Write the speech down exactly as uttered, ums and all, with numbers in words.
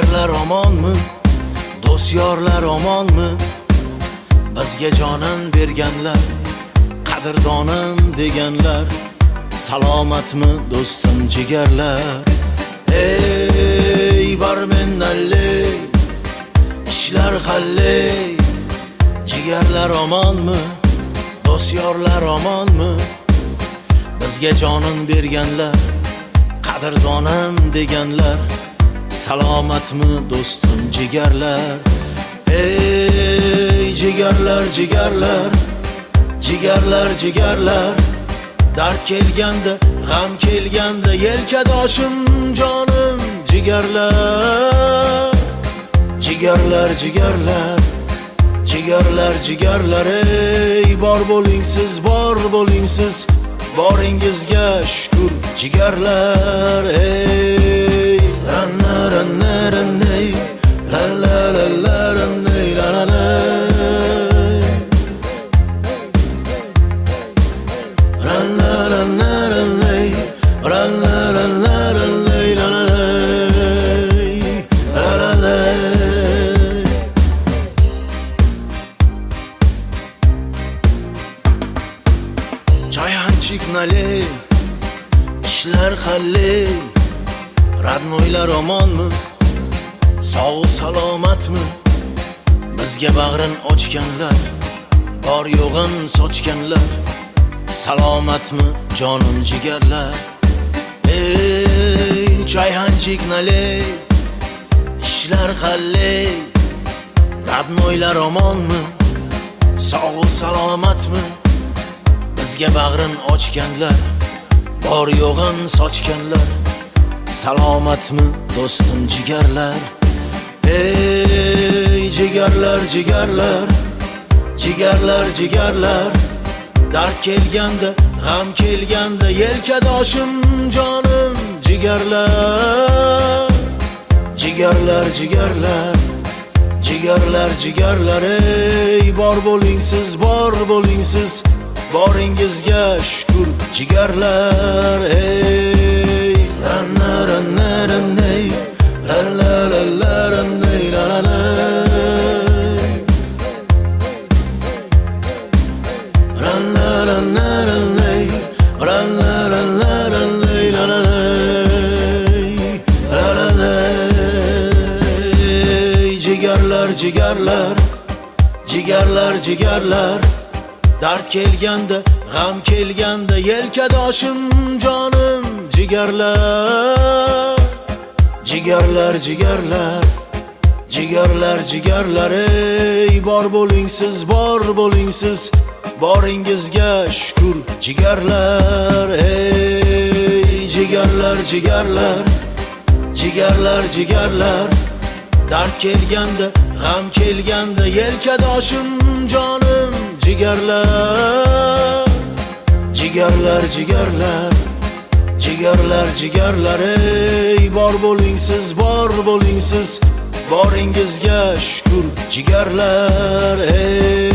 Jigarlar omonmi, do'st yorlar omonmi? Bizga jonin berganlar, qadrdonim deganlar, salomatmi do'stim jigarlar? Ey barmendalley, ishlar qalley? Jigarlar omonmi, do'st yorlar omonmi? Bizga jonin berganlar, qadrdonim deganlar, salomatmi do'stim jigarlar? Ey jigarlar, jigarlar, jigarlar, jigarlar, dard kelganda, g'am kelganda, yelkadoshim jonim jigarlar. Jigarlar, jigarlar, jigarlar, jigarlar, ey bor bo'ling siz, bor bo'ling siz, boringizga shukr jigarlar. Ey ranna ranna ranna, la la la la ranna la la la, ranna ranna ranna, ranna ranna ranna la la la la la la. Jayhanchik naley, ishlar qalley? Radnoylar omonmi, sog' salomatmi? Bizga bag'rin ochganlar, bor yo'g'in sochganlar, salomatmi jonim jigarlar? Ey Jayhanchik naley, ishlar qalley? Radnoylar omonmi, sog' salomatmi? Bizga bag'rin ochganlar, bor yo'g'in sochganlar, salomatmi do'stim jigarlar? Ey jigarlar, jigarlar, jigarlar, jigarlar, dard kelganda, g'am kelganda, yelkadoshim jonim jigarlar. Jigarlar, jigarlar, jigarlar, jigarlar, ey bor bo'ling siz, bor bo'ling siz, boringizga shukr jigarlar. Ey ranna ranna ranna, la la la la ranna la la la, ranna ranna ranna, ranna ranna ranna la la la la la la. Jigarlar, jigarlar, jigarlar, jigarlar, dard kelganda, g'am kelganda, yelkadoshim jonim jigarlar. Jigarlar, jigarlar, jigarlar, jigarlar, ey bor bo'ling siz, bor bo'ling siz, boringizga shukr jigarlar. Ey jigarlar, jigarlar, jigarlar, jigarlar, dard kelganda, g'am kelganda, yelkadoshim jonim jigarlar. Jigarlar, jigarlar, jigarlar, jigarlar, ey bor bo'ling siz, bor bo'ling siz, boringizga shukr jigarlar. Ey